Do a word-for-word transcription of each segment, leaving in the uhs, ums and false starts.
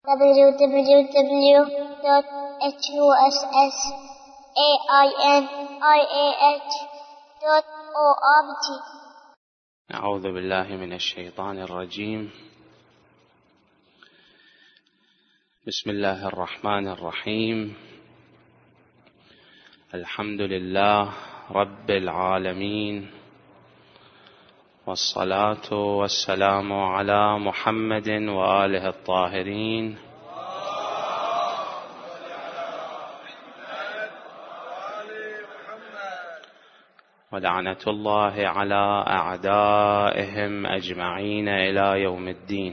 w w w dot h u s s a i n i a h dot org. أعوذ بالله من الشيطان الرجيم. بسم الله الرحمن الرحيم. الحمد لله رب العالمين، والصلاة والسلام على محمد وآله الطاهرين، ولعنة الله على أعدائهم أجمعين إلى يوم الدين.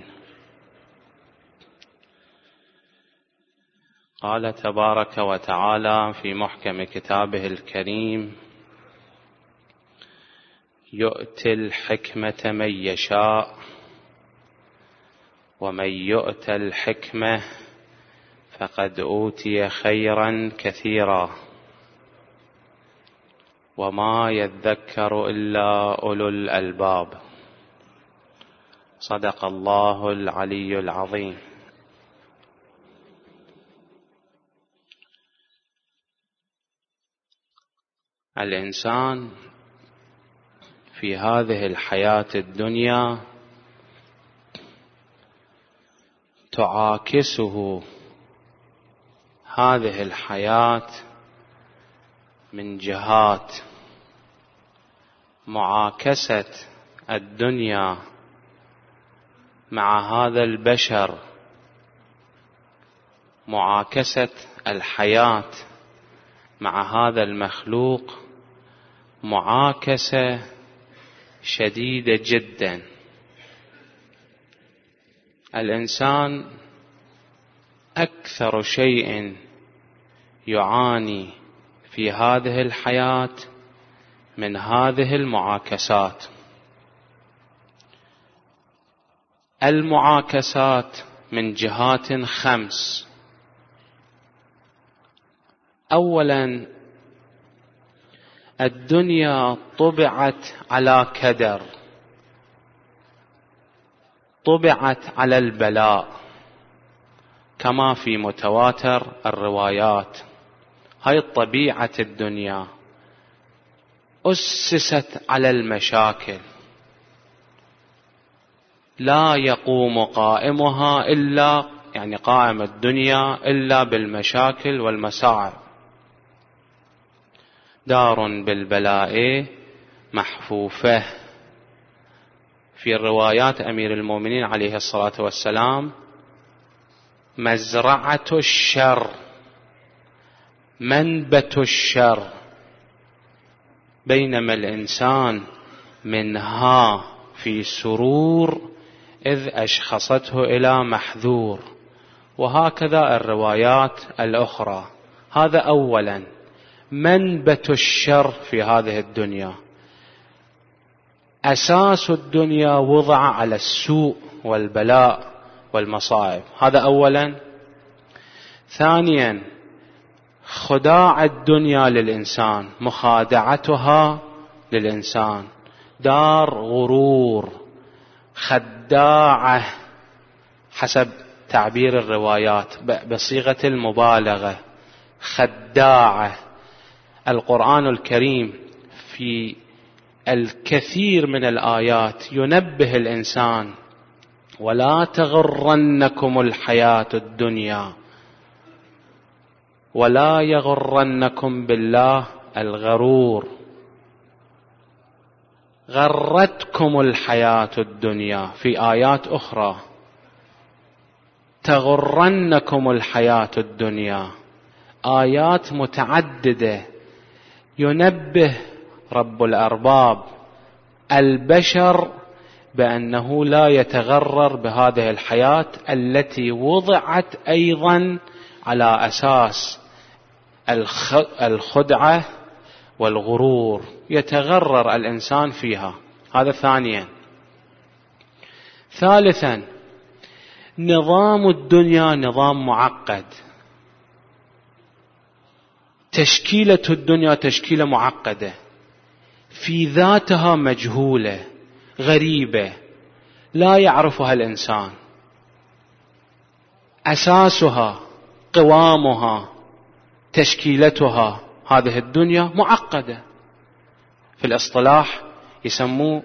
قال تبارك وتعالى في محكم كتابه الكريم: يؤتي الحكمة من يشاء، ومن يؤت الحكمة فقد أوتي خيرا كثيرا، وما يذكر إلا أولو الألباب. صدق الله العلي العظيم. الإنسان في هذه الحياة الدنيا تعاكسه هذه الحياة من جهات. معاكسة الدنيا مع هذا البشر، معاكسة الحياة مع هذا المخلوق معاكسة شديدة جدا. الإنسان أكثر شيء يعاني في هذه الحياة من هذه المعاكسات. المعاكسات من جهات خمس. أولا، الدنيا طبعت على كدر، طبعت على البلاء، كما في متواتر الروايات. هاي طبيعة الدنيا، أسست على المشاكل، لا يقوم قائمها إلا يعني قائم الدنيا إلا بالمشاكل والمصاعب. دار بالبلاء محفوفة. في الروايات أمير المؤمنين عليه الصلاة والسلام: مزرعة الشر، منبت الشر، بينما الإنسان منها في سرور إذ أشخصته إلى محذور. وهكذا الروايات الأخرى. هذا أولا، منبت الشر في هذه الدنيا. أساس الدنيا وضع على السوء والبلاء والمصائب. هذا أولا. ثانيا، خداع الدنيا للإنسان، مخادعتها للإنسان. دار غرور، خداعة حسب تعبير الروايات بصيغة المبالغة، خداعة. القرآن الكريم في الكثير من الآيات ينبه الإنسان: ولا تغرنكم الحياة الدنيا ولا يغرنكم بالله الغرور. غرتكم الحياة الدنيا في آيات أخرى، تغرنكم الحياة الدنيا. آيات متعددة ينبه رب الأرباب البشر بأنه لا يتغرر بهذه الحياة التي وضعت أيضا على أساس الخدعة والغرور، يتغرر الإنسان فيها. هذا ثانيا. ثالثا، نظام الدنيا نظام معقد. تشكيلة الدنيا تشكيلة معقدة، في ذاتها مجهولة غريبة لا يعرفها الإنسان. أساسها قوامها تشكيلتها هذه الدنيا معقدة. في الاصطلاح يسموه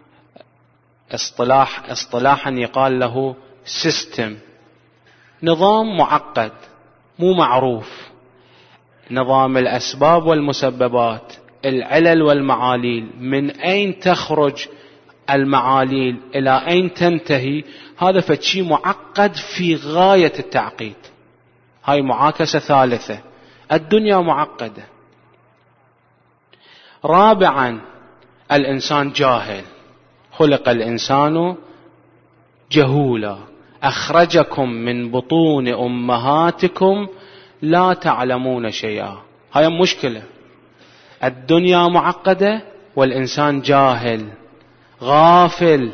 اصطلاح اصطلاحا يقال له سيستم، نظام معقد مو معروف، نظام الأسباب والمسببات، العلل والمعاليل، من أين تخرج المعاليل إلى أين تنتهي، هذا فشي معقد في غاية التعقيد. هاي معاكسة ثالثة، الدنيا معقدة. رابعا الإنسان جاهل، خلق الإنسان جهولا، أخرجكم من بطون أمهاتكم لا تعلمون شيئا. هاي مشكلة، الدنيا معقدة والإنسان جاهل غافل،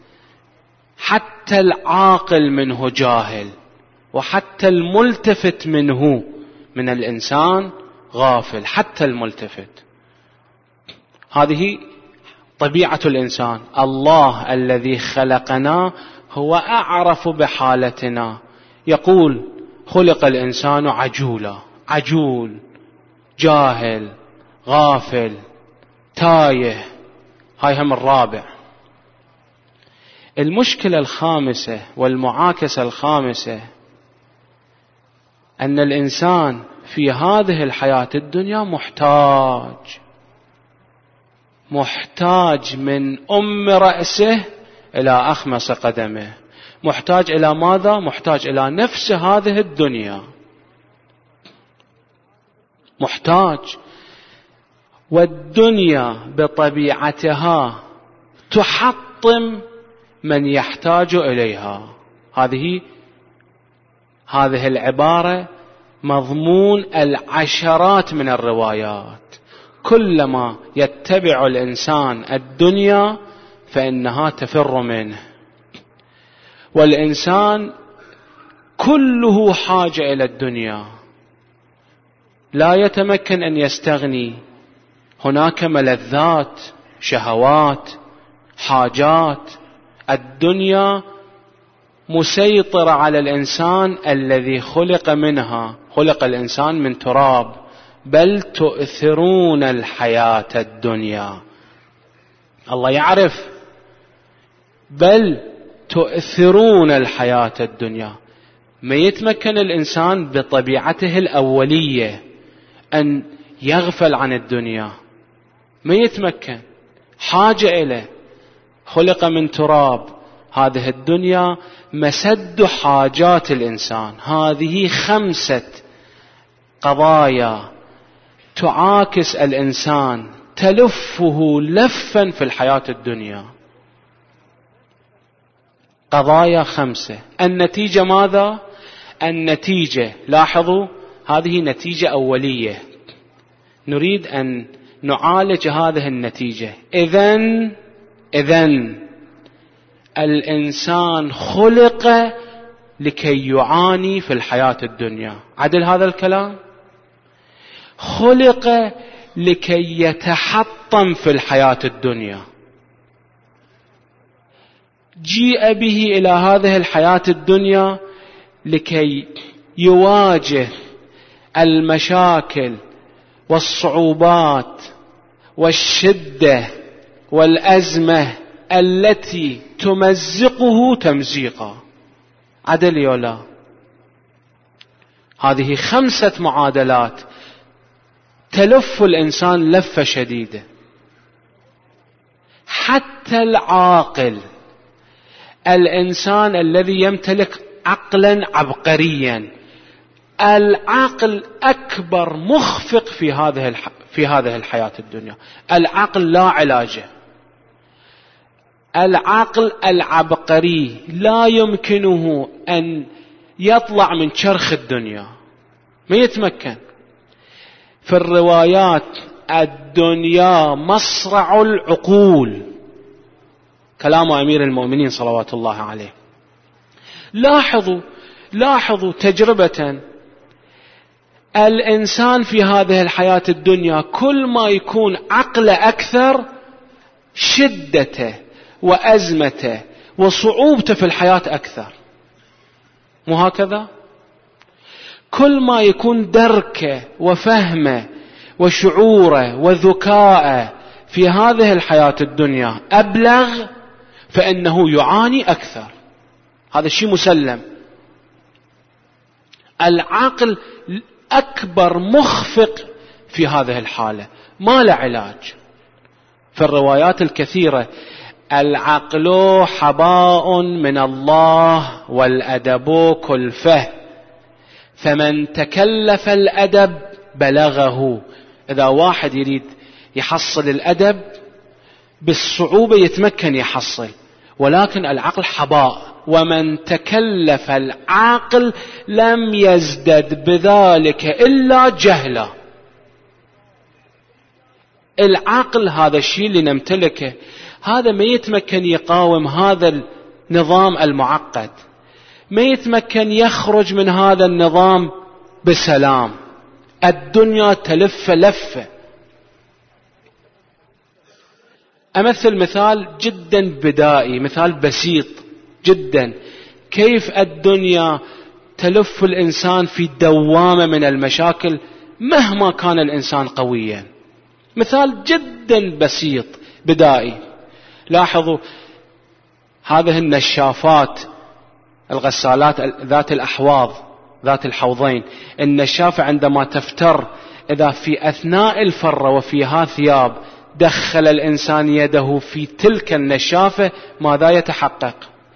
حتى العاقل منه جاهل، وحتى الملتفت منه من الإنسان غافل، حتى الملتفت. هذه طبيعة الإنسان. الله الذي خلقنا هو أعرف بحالتنا، يقول خلق الإنسان عجولا، عجول، جاهل، غافل، تايه. هاي هم الرابع. المشكلة الخامسة والمعاكسة الخامسة أن الإنسان في هذه الحياة الدنيا محتاج، محتاج من أم رأسه إلى أخمص قدمه. محتاج إلى ماذا؟ محتاج إلى نفس هذه الدنيا، محتاج. والدنيا بطبيعتها تحطم من يحتاج إليها. هذه هذه العبارة مضمون العشرات من الروايات. كلما يتبع الإنسان الدنيا فإنها تفر منه، والإنسان كله حاجة إلى الدنيا، لا يتمكن أن يستغني. هناك ملذات، شهوات، حاجات. الدنيا مسيطرة على الإنسان الذي خلق منها. خلق الإنسان من تراب. بل تؤثرون الحياة الدنيا. الله يعرف، بل تؤثرون الحياة الدنيا. ما يتمكن الإنسان بطبيعته الأولية أن يغفل عن الدنيا، ما يتمكن، حاجة إليه. خلق من تراب. هذه الدنيا مسد حاجات الإنسان. هذه خمسة قضايا تعاكس الإنسان، تلفه لفا في الحياة الدنيا. قضايا خمسة. النتيجة ماذا؟ النتيجة، لاحظوا، هذه نتيجة أولية، نريد أن نعالج هذه النتيجة. إذن إذن الإنسان خلق لكي يعاني في الحياة الدنيا. عدل هذا الكلام؟ خلق لكي يتحطم في الحياة الدنيا. جيء به إلى هذه الحياة الدنيا لكي يواجه المشاكل والصعوبات والشدة والأزمة التي تمزقه تمزيقا. عدل يولا؟ هذه خمسة معادلات تلف الإنسان لفة شديدة. حتى العاقل، الإنسان الذي يمتلك عقلا عبقريا، العقل أكبر مخفق في هذه الح... في هذه الحياة الدنيا. العقل لا علاج. العقل العبقري لا يمكنه أن يطلع من شرخ الدنيا، ما يتمكن. في الروايات الدنيا مصرع العقول، كلام أمير المؤمنين صلوات الله عليه. لاحظوا لاحظوا تجربة، الإنسان في هذه الحياة الدنيا كل ما يكون عقله أكثر، شدته وأزمته وصعوبته في الحياة أكثر. مو هكذا؟ كل ما يكون دركه وفهمه وشعوره وذكاءه في هذه الحياة الدنيا أبلغ فإنه يعاني أكثر. هذا الشيء مسلم. العقل أكبر مخفق في هذه الحالة، ما له علاج. في الروايات الكثيرة: العقل حباء من الله والأدب كلفه، فمن تكلف الأدب بلغه. إذا واحد يريد يحصل الأدب بالصعوبة يتمكن يحصل، ولكن العقل حباء، ومن تكلف العقل لم يزدد بذلك إلا جهلا. العقل هذا الشيء اللي نمتلكه، هذا ما يتمكن يقاوم هذا النظام المعقد، ما يتمكن يخرج من هذا النظام بسلام. الدنيا تلف لفة. أمثل مثال جدا بدائي، مثال بسيط جدا، كيف الدنيا تلف الإنسان في دوامة من المشاكل مهما كان الإنسان قويا. مثال جدا بسيط بدائي. لاحظوا هذه النشافات، الغسالات ذات الأحواض ذات الحوضين، النشافة عندما تفتر، إذا في أثناء الفرة وفيها ثياب دخل الإنسان يده في تلك النشافة، ماذا يتحقق؟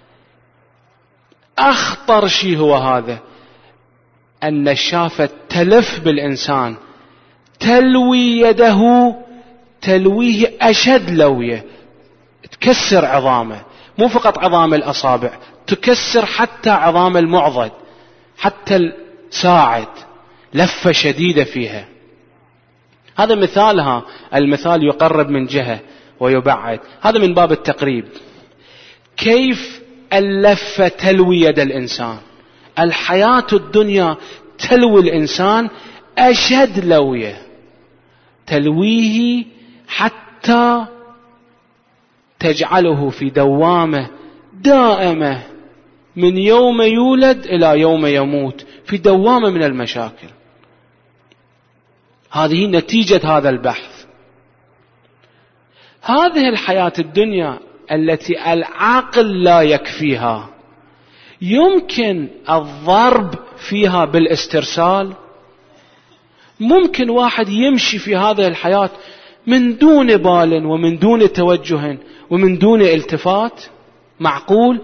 أخطر شيء هو هذا، النشافة تلف بالإنسان، تلوي يده تلويه أشد لوية، تكسر عظامه، مو فقط عظام الأصابع، تكسر حتى عظام المعضد، حتى الساعد، لفة شديدة فيها. هذا مثالها، المثال يقرب من جهة ويبعد، هذا من باب التقريب. كيف اللفة تلوي يد الإنسان؟ الحياة الدنيا تلوي الإنسان أشد لوية، تلويه حتى تجعله في دوامة دائمة من يوم يولد إلى يوم يموت، في دوامة من المشاكل. هذه نتيجة هذا البحث. هذه الحياة الدنيا التي العقل لا يكفيها، يمكن الضرب فيها بالاسترسال؟ ممكن واحد يمشي في هذه الحياة من دون بال ومن دون توجه ومن دون التفات؟ معقول؟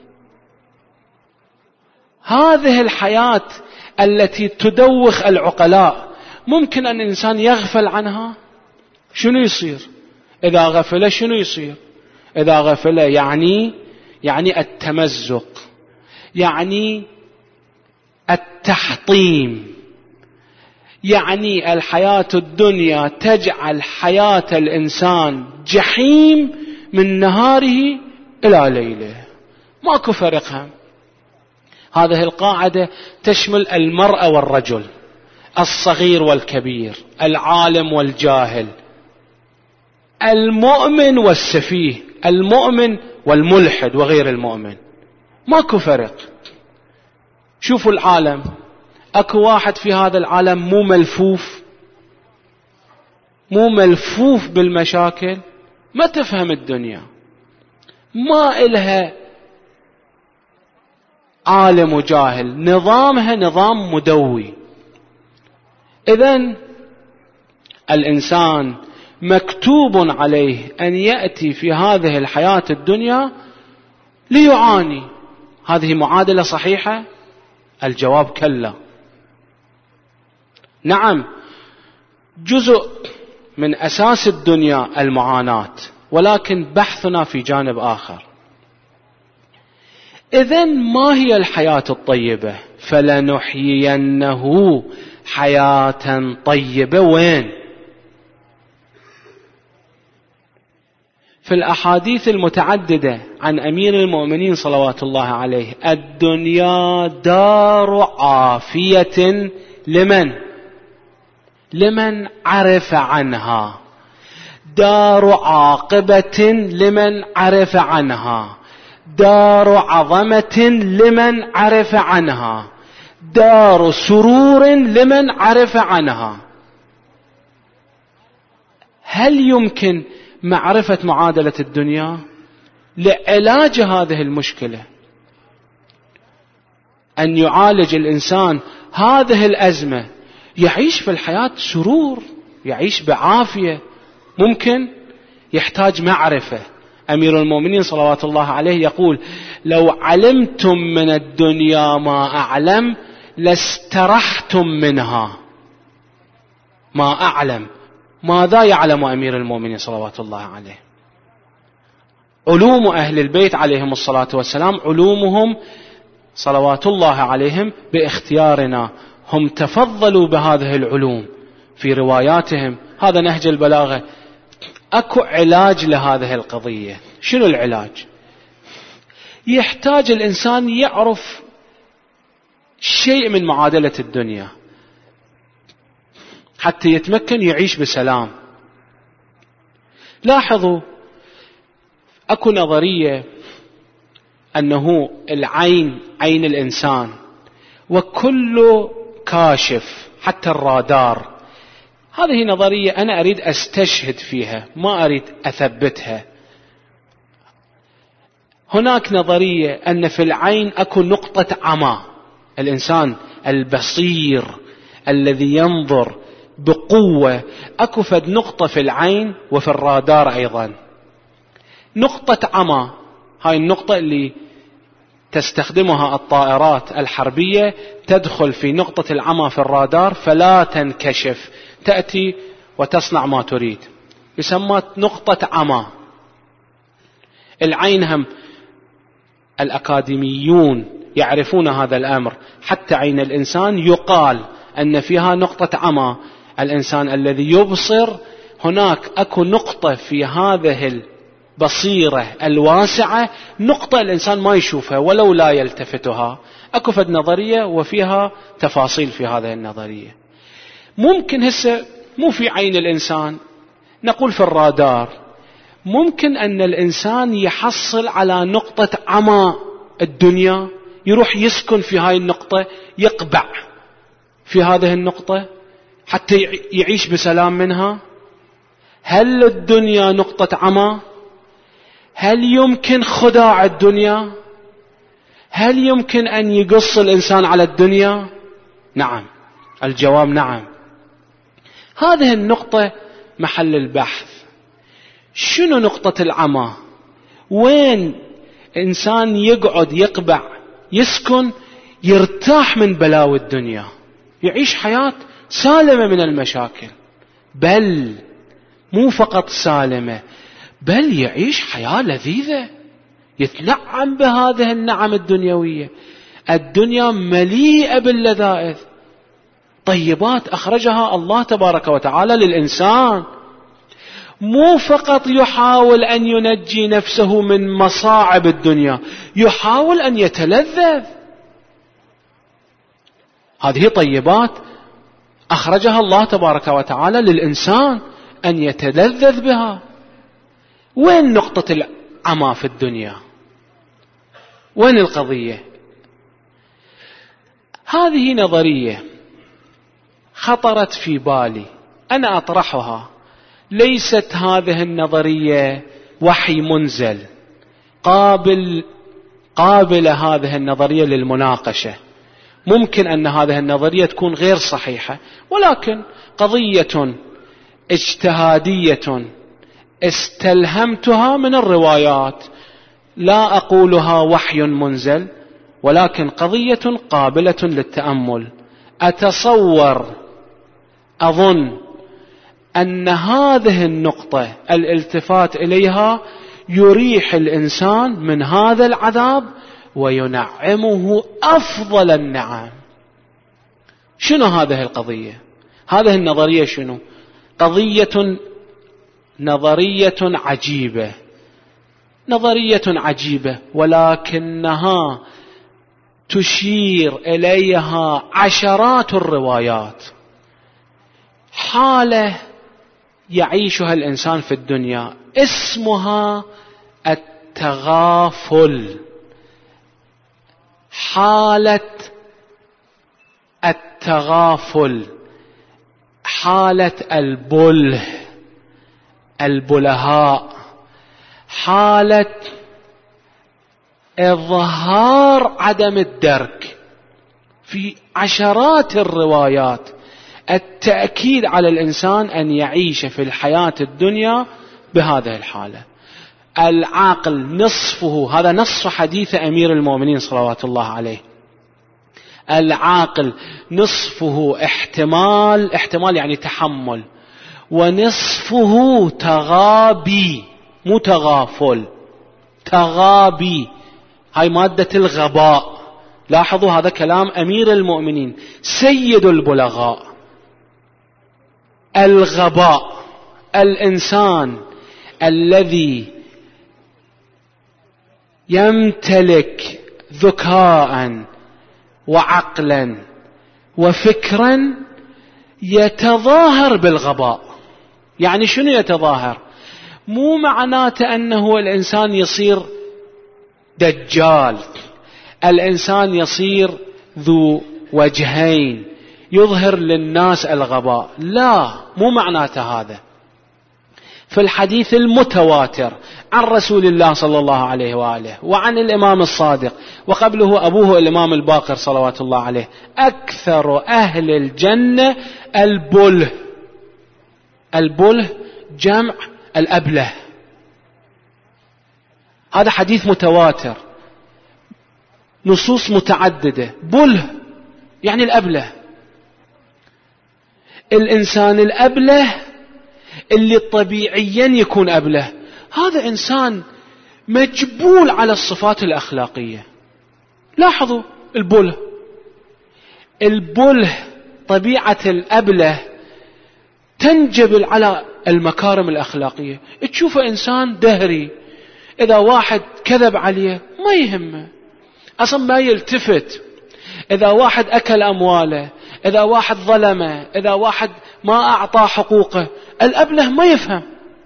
هذه الحياة التي تدوخ العقلاء ممكن أن الإنسان يغفل عنها؟ شنو يصير إذا غفل؟ شنو يصير إذا غفل؟ يعني يعني التمزق، يعني التحطيم، يعني الحياة الدنيا تجعل حياة الإنسان جحيم من نهاره إلى ليله، ماكو فرقها. هذه القاعدة تشمل المرأة والرجل، الصغير والكبير، العالم والجاهل، المؤمن والسفيه، المؤمن والملحد وغير المؤمن، ماكو فرق. شوفوا العالم، اكو واحد في هذا العالم مو ملفوف، مو ملفوف بالمشاكل، ما تفهم الدنيا، ما إلها عالم وجاهل، نظامها نظام مدوي. إذن الإنسان مكتوب عليه أن يأتي في هذه الحياة الدنيا ليعاني. هذه معادلة صحيحة؟ الجواب كلا. نعم، جزء من أساس الدنيا المعاناة، ولكن بحثنا في جانب آخر. إذن ما هي الحياة الطيبة؟ فلنحيينه حياة طيبة. وين؟ في الأحاديث المتعددة عن أمير المؤمنين صلوات الله عليه: الدنيا دار عافية لمن لمن عرف عنها، دار عاقبة لمن عرف عنها، دار عظمة لمن عرف عنها، دار سرور لمن عرف عنها. هل يمكن معرفة معادلة الدنيا لعلاج هذه المشكلة؟ أن يعالج الإنسان هذه الأزمة، يعيش في الحياة سرور، يعيش بعافية. ممكن يحتاج معرفة. أمير المؤمنين صلوات الله عليه يقول: لو علمتم من الدنيا ما أعلم لاسترحتم منها. ما أعلم، ماذا يعلم أمير المؤمنين صلوات الله عليه؟ علوم أهل البيت عليهم الصلاة والسلام علومهم صلوات الله عليهم باختيارنا، هم تفضلوا بهذه العلوم في رواياتهم. هذا نهج البلاغة. أكو علاج لهذه القضية. شنو العلاج؟ يحتاج الإنسان يعرف شيء من معادلة الدنيا حتى يتمكن يعيش بسلام. لاحظوا، أكو نظرية أنه العين عين الإنسان، وكل كاشف حتى الرادار. هذه نظرية أنا أريد أستشهد فيها، ما أريد أثبتها. هناك نظرية أن في العين أكو نقطة عمى. الإنسان البصير الذي ينظر بقوة، أكو فد نقطة في العين وفي الرادار أيضا. نقطة عمى، هاي النقطة اللي تستخدمها الطائرات الحربية، تدخل في نقطة العمى في الرادار فلا تنكشف، تأتي وتصنع ما تريد، يسمى نقطة عمى. العين هم الأكاديميون يعرفون هذا الأمر. حتى عين الإنسان يقال أن فيها نقطة عمى. الإنسان الذي يبصر، هناك أكو نقطة في هذه البصيرة الواسعة، نقطة الإنسان ما يشوفها ولو لا يلتفتها. أكو فد نظرية وفيها تفاصيل في هذه النظرية. ممكن هسه مو في عين الإنسان، نقول في الرادار، ممكن أن الإنسان يحصل على نقطة عمى الدنيا، يروح يسكن في هاي النقطة، يقبع في هذه النقطة حتى يعيش بسلام منها. هل الدنيا نقطة عمى؟ هل يمكن خداع الدنيا؟ هل يمكن أن يقص الإنسان على الدنيا؟ نعم، الجواب نعم. هذه النقطة محل البحث. شنو نقطة العمى؟ وين إنسان يقعد يقبع يسكن يرتاح من بلاوي الدنيا، يعيش حياة سالمة من المشاكل، بل مو فقط سالمة، بل يعيش حياة لذيذة، يتنعم بهذه النعم الدنيوية. الدنيا مليئة باللذائذ، طيبات أخرجها الله تبارك وتعالى للإنسان. مو فقط يحاول أن ينجي نفسه من مصاعب الدنيا، يحاول أن يتلذذ. هذه طيبات أخرجها الله تبارك وتعالى للإنسان أن يتلذذ بها. وين نقطة العمى في الدنيا؟ وين القضية؟ هذه نظرية خطرت في بالي، أنا أطرحها. ليست هذه النظرية وحي منزل قابل قابل هذه النظرية للمناقشة. ممكن أن هذه النظرية تكون غير صحيحة، ولكن قضية اجتهادية استلهمتها من الروايات، لا أقولها وحي منزل، ولكن قضية قابلة للتأمل. أتصور، أظن أن هذه النقطة الالتفات إليها يريح الإنسان من هذا العذاب وينعمه أفضل النعم. شنو هذه القضية؟ هذه النظرية شنو؟ قضية نظرية عجيبة، نظرية عجيبة، ولكنها تشير إليها عشرات الروايات. حالة يعيشها الإنسان في الدنيا اسمها التغافل، حالة التغافل، حالة البله، البلهاء، حالة إظهار عدم الدرك. في عشرات الروايات التأكيد على الإنسان أن يعيش في الحياة الدنيا بهذه الحالة. العاقل نصفه، هذا نص حديث أمير المؤمنين صلوات الله عليه، العاقل نصفه احتمال، احتمال يعني تحمل، ونصفه تغابي، مو تغافل، تغابي، هاي مادة الغباء. لاحظوا هذا كلام أمير المؤمنين سيد البلغاء. الغباء، الإنسان الذي يمتلك ذكاء وعقلا وفكرا يتظاهر بالغباء. يعني شنو يتظاهر؟ مو معناته أنه الإنسان يصير دجال، الإنسان يصير ذو وجهين يظهر للناس الغباء، لا، مو معناته هذا. في الحديث المتواتر عن رسول الله صلى الله عليه وآله وعن الإمام الصادق وقبله أبوه الإمام الباقر صلوات الله عليه، أكثر أهل الجنة البله. البله جمع الأبله، هذا حديث متواتر، نصوص متعددة. بله يعني الأبله، الإنسان الأبله اللي طبيعيا يكون أبله، هذا إنسان مجبول على الصفات الأخلاقية. لاحظوا البله، البله طبيعة الأبله تنجبل على المكارم الأخلاقية. تشوفه إنسان دهري، إذا واحد كذب عليه ما يهمه أصلا، ما يلتفت. إذا واحد أكل أمواله، إذا واحد ظلمه، إذا واحد ما أعطى حقوقه، الأبله ما يفهم.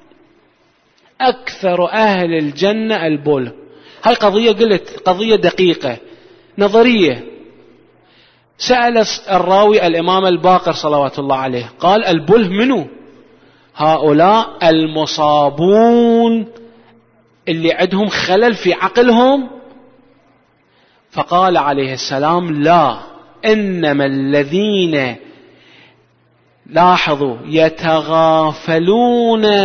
أكثر أهل الجنة البله. هاي قضية، قلت قضية دقيقة نظرية. سأل الراوي الإمام الباقر صلوات الله عليه، قال البله منو؟ هؤلاء المصابون اللي عندهم خلل في عقلهم. فقال عليه السلام لا، إنما الذين، لاحظوا، يتغافلون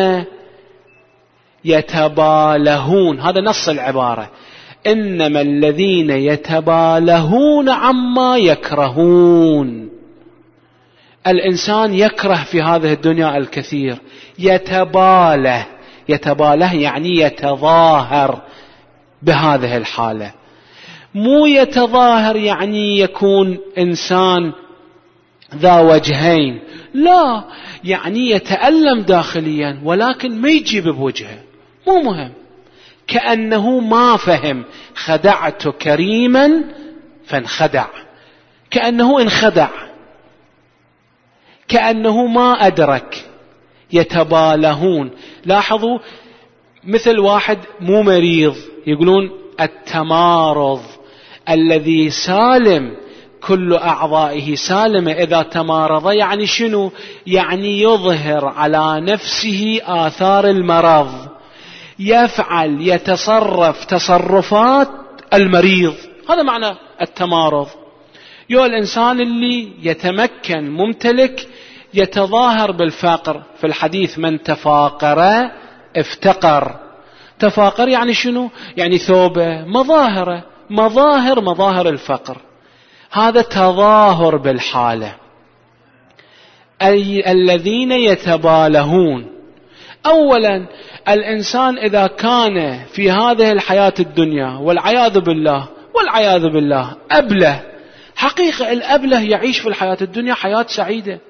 يتبالهون، هذا نص العبارة، إنما الذين يتبالهون عما يكرهون. الإنسان يكره في هذه الدنيا الكثير، يتباله، يتباله يعني يتظاهر بهذه الحالة. مو يتظاهر يعني يكون إنسان ذا وجهين، لا، يعني يتألم داخليا ولكن ما يجيب بوجهه، مو مهم، كأنه ما فهم. خدعت كريما فانخدع، كأنه انخدع، كأنه ما أدرك. يتبالهون. لاحظوا مثل واحد مو مريض، يقولون التمارض، الذي سالم كل أعضائه سالمة إذا تمارض. يعني شنو؟ يعني يظهر على نفسه آثار المرض، يفعل يتصرف تصرفات المريض، هذا معنى التمارض. يو الإنسان اللي يتمكن ممتلك يتظاهر بالفقر. في الحديث من تفاقر افتقر. تفاقر يعني شنو؟ يعني ثوبه، مظاهره، مظاهر مظاهر الفقر، هذا تظاهر بالحالة. أي الذين يتبالهون. أولا الإنسان إذا كان في هذه الحياة الدنيا والعياذ بالله والعياذ بالله أبله، حقيقة الأبله يعيش في الحياة الدنيا حياة سعيدة،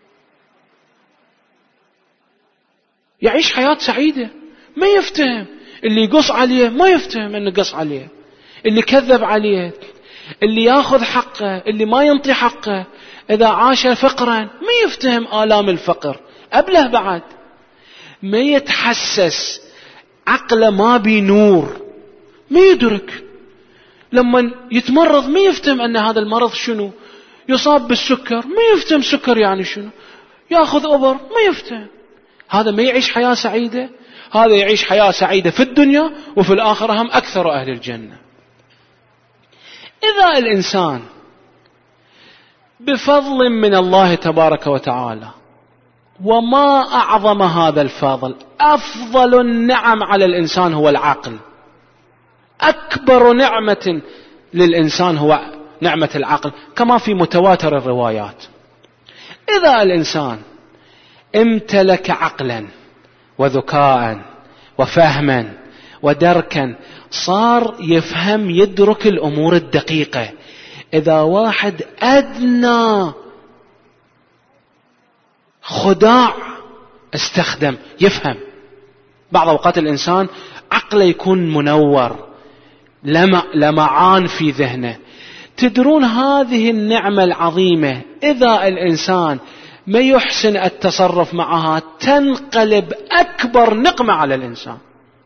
يعيش حياة سعيدة، ما يفتهم. اللي يقص عليه ما يفتهم أنه قص عليه، اللي كذب عليه، اللي ياخذ حقه، اللي ما ينطي حقه، إذا عاش فقرا ما يفتهم آلام الفقر. أبله بعد ما يتحسس، عقله ما بنور، ما يدرك. لما يتمرض ما يفتهم أن هذا المرض شنو، يصاب بالسكر ما يفتهم سكر يعني شنو، ياخذ أبر ما يفتهم. هذا ما يعيش حياة سعيدة. هذا يعيش حياة سعيدة في الدنيا وفي الآخرة هم أكثر أهل الجنة. إذا الإنسان بفضل من الله تبارك وتعالى، وما أعظم هذا الفضل، أفضل النعم على الإنسان هو العقل. أكبر نعمة للإنسان هو نعمة العقل كما في متواتر الروايات. إذا الإنسان امتلك عقلا وذكاء وفهما ودركا، صار يفهم يدرك الأمور الدقيقة. إذا واحد أدنى خداع استخدم يفهم. بعض أوقات الإنسان عقله يكون منور، لمعان في ذهنه. تدرون هذه النعمة العظيمة إذا الإنسان ما يحسن التصرف معها تنقلب أكبر نقمة على الإنسان.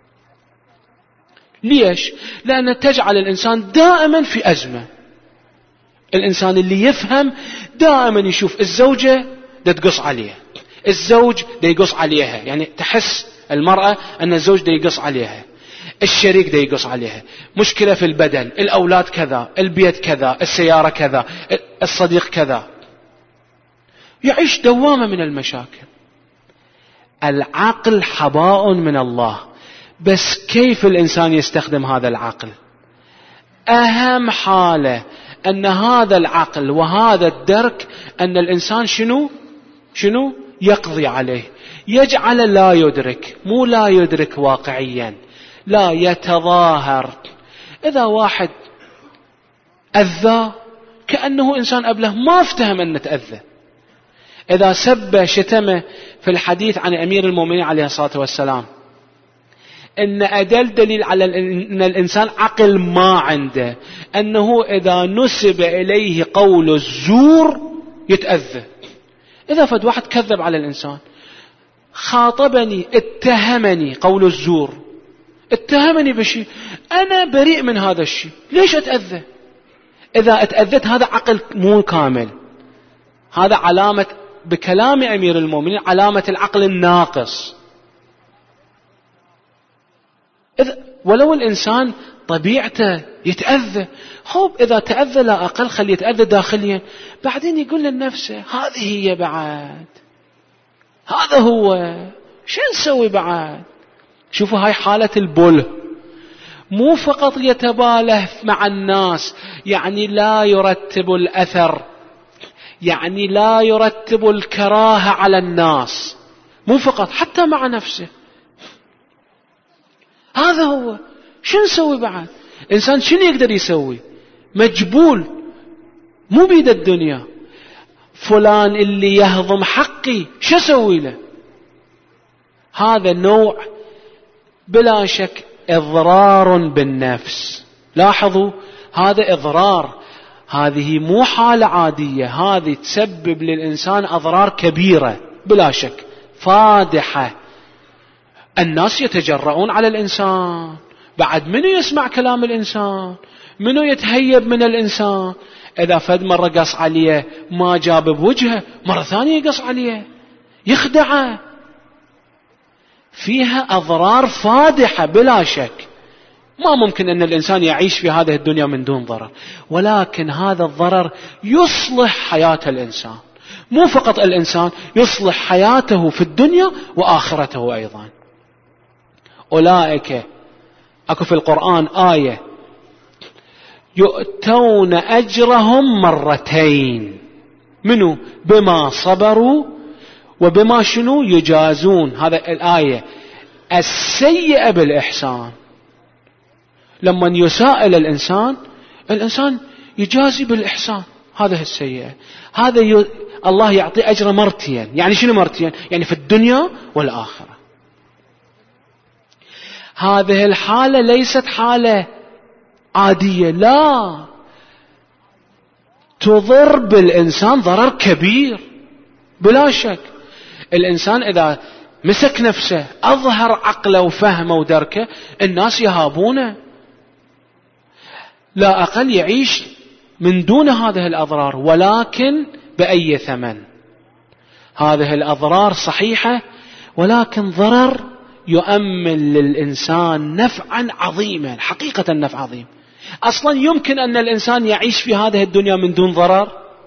ليش؟ لأن تجعل الإنسان دائما في أزمة. الإنسان اللي يفهم دائما يشوف الزوجة دا تقص عليها، الزوج دا يقص عليها، يعني تحس المرأة أن الزوج دا يقص عليها، الشريك دا يقص عليها، مشكلة في البدن، الأولاد كذا، البيت كذا، السيارة كذا، الصديق كذا، يعيش دوامة من المشاكل. العقل حباء من الله، بس كيف الإنسان يستخدم هذا العقل؟ أهم حالة أن هذا العقل وهذا الدرك أن الإنسان شنو شنو يقضي عليه، يجعل لا يدرك، مو لا يدرك واقعيا، لا يتظاهر. إذا واحد أذى كأنه إنسان أبله، ما افتهم أن نتأذى. إذا سب شتمه في الحديث عن أمير المؤمنين عليه الصلاة والسلام إن أدل دليل على أن الإنسان عقل ما عنده، أنه إذا نسب إليه قول الزور يتأذى. إذا فد واحد كذب على الإنسان، خاطبني، اتهمني قول الزور، اتهمني بشيء، أنا بريء من هذا الشيء، ليش أتأذى؟ إذا أتأذت هذا عقل مو كامل. هذا علامة بكلام أمير المؤمنين علامة العقل الناقص. إذا ولو الإنسان طبيعته يتأذى، خوب إذا تأذى لا أقل خلي يتأذى داخليا، بعدين يقول لنفسه هذه هي بعد، هذا هو، شو نسوي بعد؟ شوفوا هاي حالة البله، مو فقط يتباله مع الناس، يعني لا يرتب الأثر، يعني لا يرتب الكراهة على الناس، مو فقط حتى مع نفسه. هذا هو. شو نسوي بعد؟ إنسان شنو يقدر يسوي؟ مجبول، مو بيد الدنيا. فلان اللي يهضم حقي شو سوي له؟ هذا نوع بلا شك إضرار بالنفس. لاحظوا هذا إضرار، هذه مو حالة عادية، هذه تسبب للإنسان أضرار كبيرة بلا شك فادحة. الناس يتجرؤون على الإنسان، بعد منو يسمع كلام الإنسان؟ منو يتهيب من الإنسان؟ إذا فد مرة قص عليه ما جاب بوجهه، مرة ثانية يقص عليه، يخدعه. فيها أضرار فادحة بلا شك. ما ممكن أن الإنسان يعيش في هذه الدنيا من دون ضرر، ولكن هذا الضرر يصلح حياة الإنسان. مو فقط الإنسان، يصلح حياته في الدنيا وآخرته أيضا. أولئك، أكو في القرآن آية، يؤتون أجرهم مرتين. منو؟ بما صبروا وبما شنو يجازون. هذا الآية السيئة بالإحسان. لما يساء الإنسان، الإنسان يجازي بالإحسان. هذا السيئة، هذا ي... الله يعطي أجر مرتين. يعني شنو مرتين؟ يعني في الدنيا والآخرة. هذه الحالة ليست حالة عادية، لا، تضر بالإنسان ضرر كبير بلا شك. الإنسان إذا مسك نفسه، أظهر عقله وفهمه ودركه، الناس يهابونه، لا أقل يعيش من دون هذه الأضرار، ولكن بأي ثمن. هذه الأضرار صحيحة، ولكن ضرر يؤمن للإنسان نفعا عظيما، حقيقة نفع عظيم. أصلا يمكن أن الإنسان يعيش في هذه الدنيا من دون ضرر؟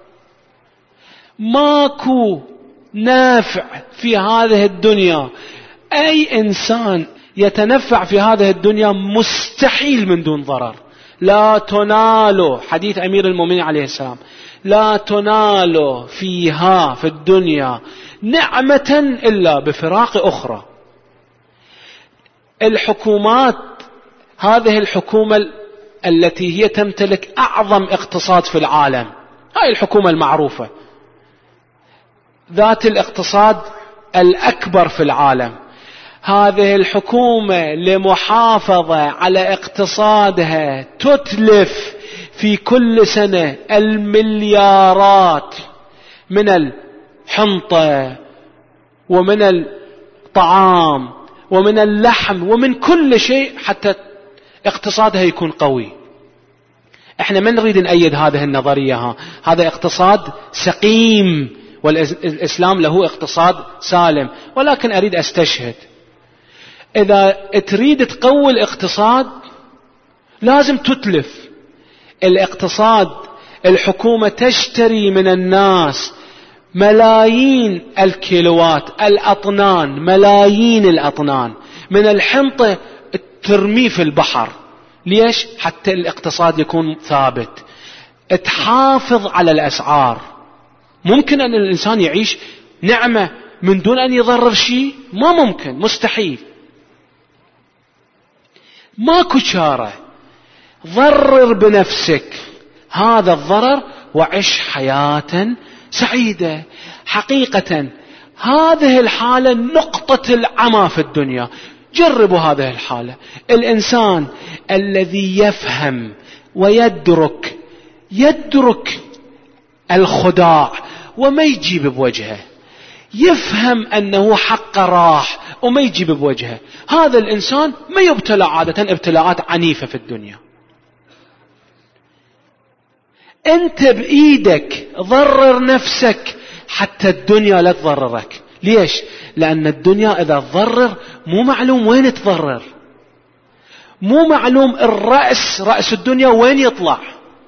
ماكو نافع في هذه الدنيا. أي إنسان يتنفع في هذه الدنيا مستحيل من دون ضرر. لا تنال، حديث أمير المؤمنين عليه السلام، لا تنال فيها في الدنيا نعمة إلا بفراق أخرى. الحكومات، هذه الحكومة التي هي تمتلك أعظم اقتصاد في العالم، هاي الحكومة المعروفة ذات الاقتصاد الأكبر في العالم، هذه الحكومة لمحافظة على اقتصادها تتلف في كل سنة المليارات من الحنطة ومن الطعام ومن اللحم ومن كل شيء حتى اقتصادها يكون قوي. احنا ما نريد نأيد هذه النظرية، ها. هذا اقتصاد سقيم، والإسلام له اقتصاد سالم، ولكن أريد أستشهد، إذا تريد تقوي الاقتصاد لازم تتلف الاقتصاد. الحكومة تشتري من الناس ملايين الكيلوات، الأطنان، ملايين الأطنان من الحنطة ترميه في البحر. ليش؟ حتى الاقتصاد يكون ثابت، تحافظ على الأسعار. ممكن أن الإنسان يعيش نعمة من دون أن يضرر شيء؟ ما ممكن، مستحيل. ماكو شارة. ضرر بنفسك هذا الضرر وعش حياة سعيدة. حقيقة هذه الحالة نقطة العمى في الدنيا. جربوا هذه الحالة. الإنسان الذي يفهم ويدرك يدرك الخداع وما يجيب بوجهه، يفهم أنه حق راح وما يجيب بوجهه، هذا الإنسان ما يبتلى عادة ابتلاءات عنيفة في الدنيا. أنت بإيدك ضرر نفسك حتى الدنيا لا تضررك. ليش؟ لأن الدنيا إذا تضرر مو معلوم وين تضرر، مو معلوم الرأس رأس الدنيا وين يطلع.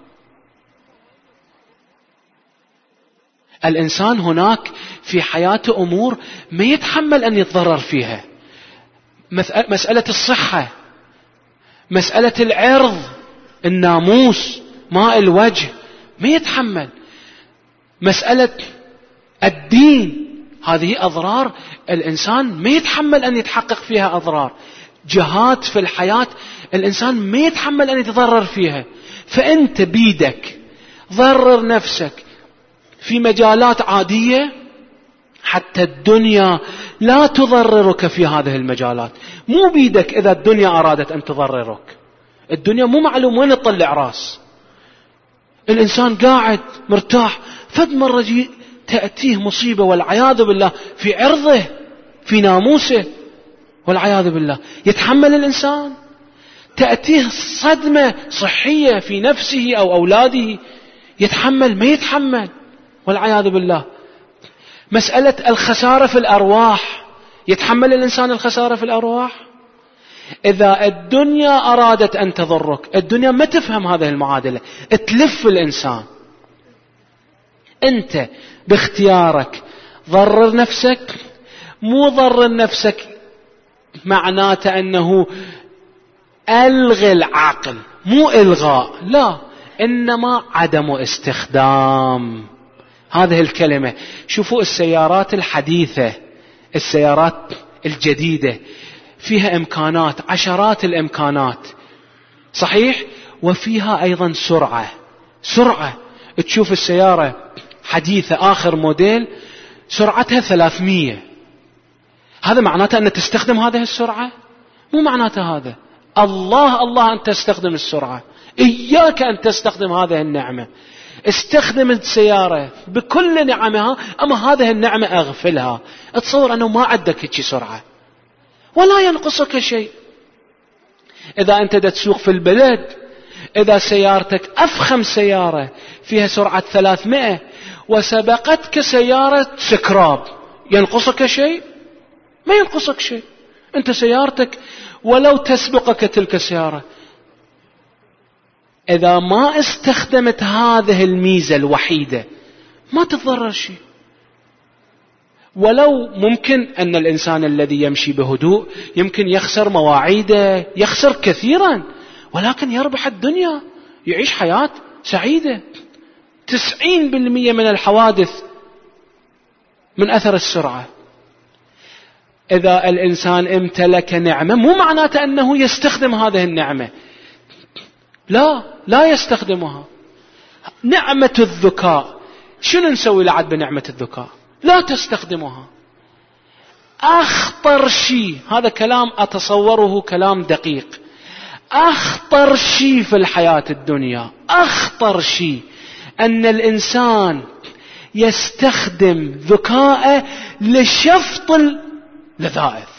الإنسان هناك في حياته أمور ما يتحمل أن يتضرر فيها. مسألة الصحة، مسألة العرض، الناموس، ماء الوجه، ما يتحمل. مسألة الدين، هذه أضرار الإنسان ما يتحمل أن يتحقق فيها أضرار. جهات في الحياة الإنسان ما يتحمل أن يتضرر فيها. فأنت بيدك ضرر نفسك في مجالات عادية حتى الدنيا لا تضررك في هذه المجالات. مو بيدك إذا الدنيا أرادت أن تضررك. الدنيا مو معلوم وين تطلع راس. الإنسان قاعد مرتاح، فد مرة تأتيه مصيبة والعياذ بالله في عرضه، في ناموسه والعياذ بالله. يتحمل الإنسان؟ تأتيه صدمة صحية في نفسه أو أولاده، يتحمل؟ ما يتحمل والعياذ بالله. مسألة الخسارة في الأرواح، يتحمل الإنسان الخسارة في الأرواح؟ إذا الدنيا أرادت أن تضرك، الدنيا ما تفهم هذه المعادلة، تلف الإنسان. أنت باختيارك ضرر نفسك. مو ضرر نفسك معناته أنه ألغي العقل، مو إلغاء، لا، إنما عدم استخدام هذه الكلمة. شوفوا السيارات الحديثة، السيارات الجديدة فيها إمكانات، عشرات الإمكانات، صحيح، وفيها أيضا سرعة. سرعة، تشوف السيارة حديثة آخر موديل سرعتها ثلاثمية، هذا معناته أن تستخدم هذه السرعة؟ مو معناته هذا. الله الله أن تستخدم السرعة، إياك أن تستخدم هذه النعمة. استخدم السيارة بكل نعمها، أما هذه النعمة أغفلها. اتصور أنه ما عندك هيك سرعة ولا ينقصك شيء. إذا أنت تسوق في البلد إذا سيارتك أفخم سيارة فيها سرعة ثلاثمائة وسبقتك سيارة سكراب، ينقصك شيء؟ ما ينقصك شيء. أنت سيارتك ولو تسبقك تلك السيارة، إذا ما استخدمت هذه الميزة الوحيدة ما تتضرر شيء. ولو ممكن أن الإنسان الذي يمشي بهدوء يمكن يخسر مواعيده، يخسر كثيرا، ولكن يربح الدنيا، يعيش حياة سعيدة. تسعين بالمئة من الحوادث من أثر السرعة. إذا الإنسان امتلك نعمة مو معناته أنه يستخدم هذه النعمة، لا لا يستخدمها. نعمة الذكاء، شنو نسوي لعد بنعمة الذكاء؟ لا تستخدمها. أخطر شيء، هذا كلام أتصوره كلام دقيق، أخطر شيء في الحياة الدنيا، أخطر شيء أن الإنسان يستخدم ذكاءه لشفط اللذائذ.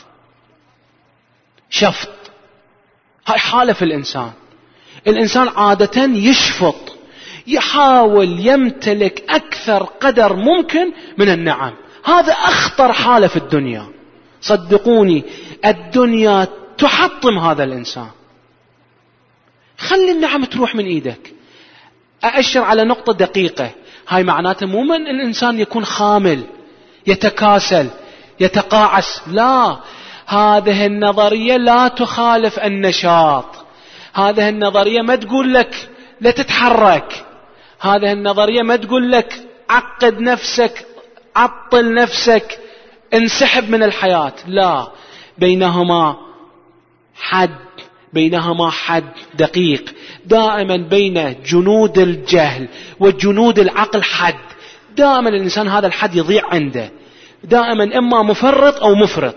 شفط، هاي حالة في الإنسان. الإنسان عادة يشفط، يحاول يمتلك أكثر قدر ممكن من النعم. هذا أخطر حالة في الدنيا، صدقوني. الدنيا تحطم هذا الإنسان. خلي النعم تروح من إيدك. أأشر على نقطة دقيقة، هاي معناته مو من الإنسان يكون خامل، يتكاسل، يتقاعس، لا. هذه النظرية لا تخالف النشاط. هذه النظرية ما تقول لك لا تتحرك. هذه النظرية ما تقول لك عقد نفسك، عطل نفسك، انسحب من الحياة، لا. بينهما حد، بينهما حد دقيق. دائما بين جنود الجهل وجنود العقل حد. دائما الإنسان هذا الحد يضيع عنده، دائما إما مفرط أو مفرط.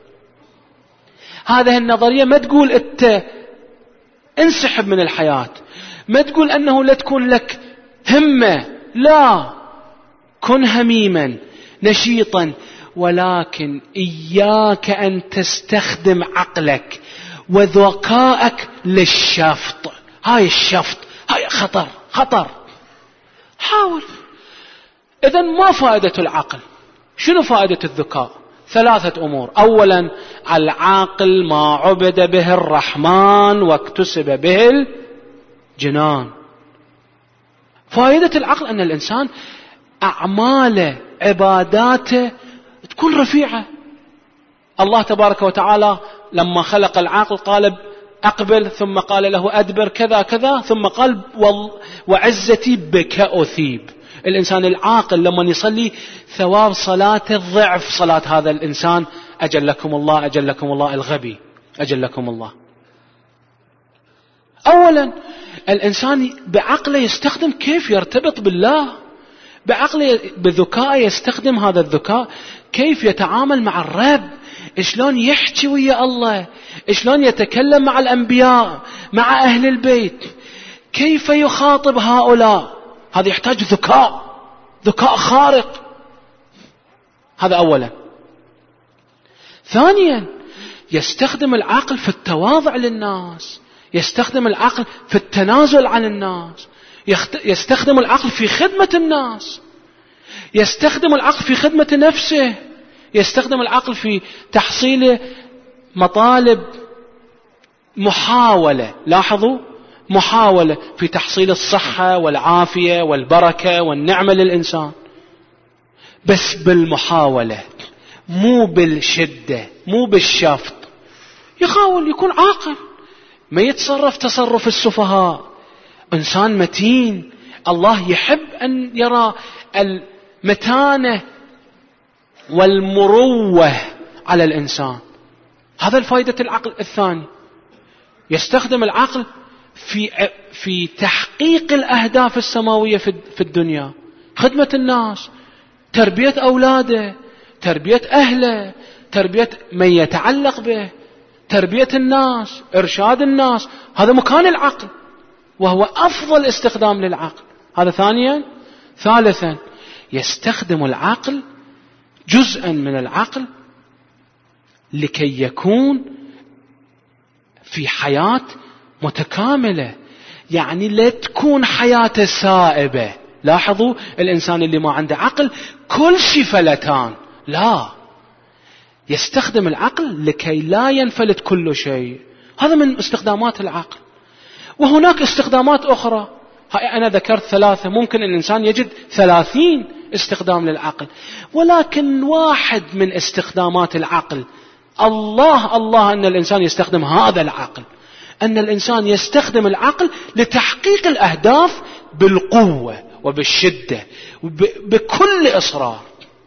هذه النظرية ما تقول أنت انسحب من الحياة، ما تقول أنه لا تكون لك همة، لا، كن هميما نشيطا، ولكن إياك أن تستخدم عقلك وذكائك للشفط. هاي الشفط هاي خطر خطر. حاول. إذن ما فائدة العقل؟ شنو فائدة الذكاء؟ ثلاثة أمور. أولا، العاقل ما عبد به الرحمن واكتسب به الجنان. فائدة العقل أن الإنسان أعماله عباداته تكون رفيعة. الله تبارك وتعالى لما خلق العاقل قال أقبل، ثم قال له أدبر كذا كذا، ثم قال وعزتي بك أثيب. الإنسان العاقل لما يصلي ثواب صلاته ضعف صلاة هذا الإنسان. أجلكم الله أجلكم الله الغبي، أجلكم الله. أولا، الإنسان بعقله يستخدم كيف يرتبط بالله، بعقله بذكاء يستخدم هذا الذكاء كيف يتعامل مع الرب، شلون يحكي ويا الله، شلون يتكلم مع الأنبياء، مع أهل البيت، كيف يخاطب هؤلاء. هذا يحتاج ذكاء، ذكاء خارق. هذا أولا. ثانيا، يستخدم العقل في التواضع للناس، يستخدم العقل في التنازل عن الناس، يستخدم العقل في خدمة الناس، يستخدم العقل في خدمة نفسه، يستخدم العقل في تحصيل مطالب، محاولة، لاحظوا، محاولة في تحصيل الصحة والعافية والبركة والنعمة للإنسان، بس بالمحاولة، مو بالشدة، مو بالشفط. يحاول يكون عاقل، ما يتصرف تصرف السفهاء، إنسان متين. الله يحب أن يرى المتانة والمروة على الإنسان. هذا الفائدة العقل الثاني. يستخدم العقل في في تحقيق الأهداف السماوية في الدنيا، خدمة الناس، تربية أولاده، تربية أهله، تربية من يتعلق به، تربية الناس، إرشاد الناس. هذا مكان العقل، وهو أفضل استخدام للعقل. هذا ثانيا. ثالثا، يستخدم العقل، جزءا من العقل، لكي يكون في حياة متكاملة. يعني لا تكون حياته سائبة. لاحظوا الإنسان اللي ما عنده عقل كل شيء فلتان، لا، يستخدم العقل لكي لا ينفلت كل شيء. هذا من استخدامات العقل. وهناك استخدامات أخرى، أنا ذكرت ثلاثة، ممكن الإنسان يجد ثلاثين استخدام للعقل، ولكن واحد من استخدامات العقل، الله الله أن الإنسان يستخدم هذا العقل، أن الإنسان يستخدم العقل لتحقيق الأهداف بالقوة وبالشدة وبكل إصرار.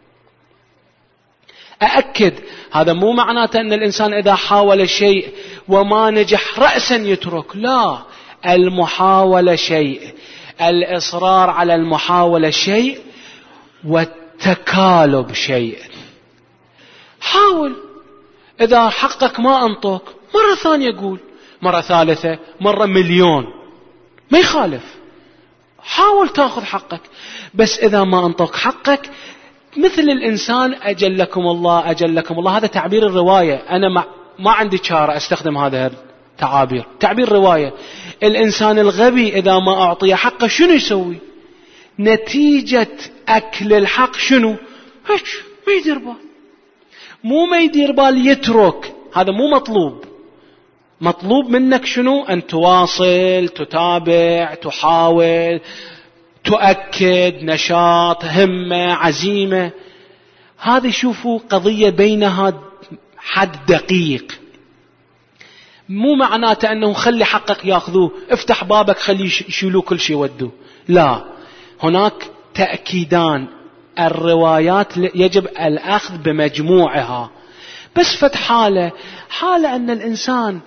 أأكد هذا مو معناته أن الإنسان إذا حاول شيء وما نجح رأسا يترك، لا، المحاولة شيء، الإصرار على المحاولة شيء، والتكالب شيء. حاول، إذا حقك ما أنطق مرة ثانية قول، مرة ثالثة، مرة مليون، ما يخالف، حاول تأخذ حقك. بس إذا ما أنطق حقك، مثل الإنسان أجلكم الله أجلكم الله، هذا تعبير الرواية، أنا ما, ما عندي شارة أستخدم هذا التعابير، تعبير رواية. الإنسان الغبي إذا ما أعطي حقه شنو يسوي؟ نتيجة أكل الحق شنو؟ هيك ما يدير بال، مو ما يدير بال يترك، هذا مو مطلوب. مطلوب منك شنو؟ أن تواصل، تتابع، تحاول، تؤكد، نشاط، همة، عزيمة. هذه شوفوا قضية بينها حد دقيق. مو معناته أنه خلي حقك يأخذوه، افتح بابك خلي يشيلوه كل شيء ودوه، لا، هناك تأكيدان. الروايات يجب الأخذ بمجموعها. بس فت حالة حالة أن الإنسان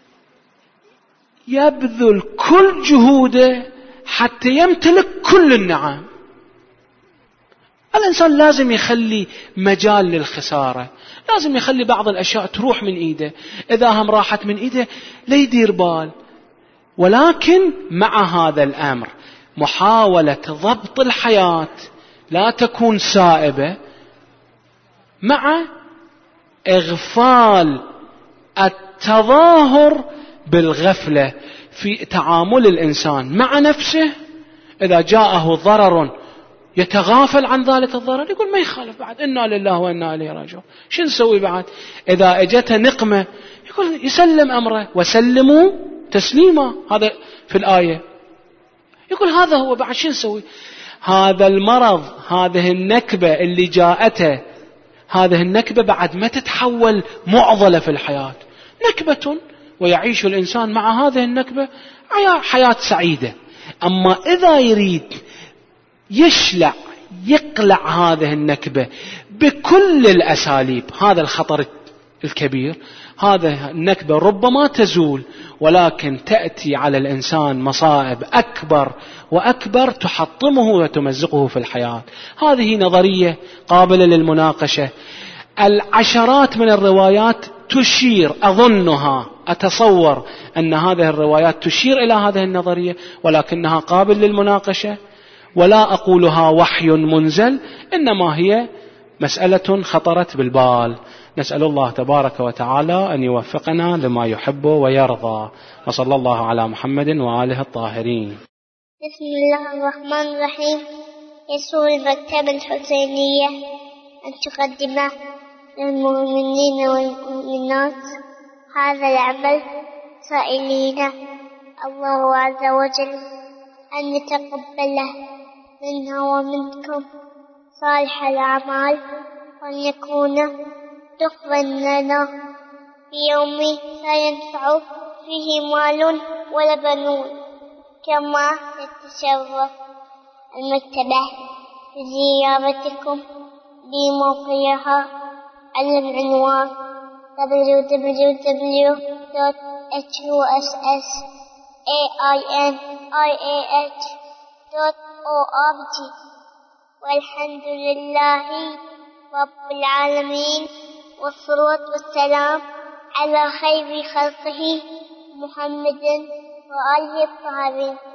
يبذل كل جهوده حتى يمتلك كل النعم. الإنسان لازم يخلي مجال للخسارة، لازم يخلي بعض الأشياء تروح من إيده، إذا هم راحت من إيده لا يدير بال. ولكن مع هذا الأمر محاولة ضبط الحياة لا تكون سائبة، مع إغفال التظاهر بالغفلة في تعامل الإنسان مع نفسه. إذا جاءه ضرر يتغافل عن ذلك الضرر، يقول ما يخالف، بعد إنا لله وإنا إليه راجعون، شو نسوي بعد؟ إذا اجته نقمة يقول يسلم أمره، وسلموا تسليما، هذا في الآية. يقول هذا هو، بعد شو نسوي؟ هذا المرض، هذه النكبة اللي جاءته، هذه النكبة بعد ما تتحول معضلة في الحياة، نكبة، ويعيش الإنسان مع هذه النكبة حياة سعيدة. أما إذا يريد يشلع يقلع هذه النكبة بكل الأساليب، هذا الخطر الكبير. هذا النكبة ربما تزول، ولكن تأتي على الإنسان مصائب أكبر وأكبر تحطمه وتمزقه في الحياة. هذه نظرية قابلة للمناقشة. العشرات من الروايات تشير، أظنها أتصور أن هذه الروايات تشير إلى هذه النظرية، ولكنها قابل للمناقشة، ولا أقولها وحي منزل، إنما هي مسألة خطرت بالبال. نسأل الله تبارك وتعالى أن يوفقنا لما يحب ويرضى، وصلى الله على محمد وآله الطاهرين. بسم الله الرحمن الرحيم. يسر المكتبة الحسينية أن تقدم للمؤمنين والمؤمنات هذا العمل، سائلين الله عز وجل أن يتقبله منا ومنكم صالح الأعمال، وأن يكون دخلا لنا في يوم لا ينفع فيه مال ولا بنون. كما تتشرف المكتبة بزيارتكم بموقعها على العنوان دبليو دبليو دبليو دوت إتش يو إس إس إيه آي إن آي إيه إتش دوت أو آر جي. والحمد لله رب العالمين، والصلاة والسلام على خير خلقه محمد وآله الطاهرين.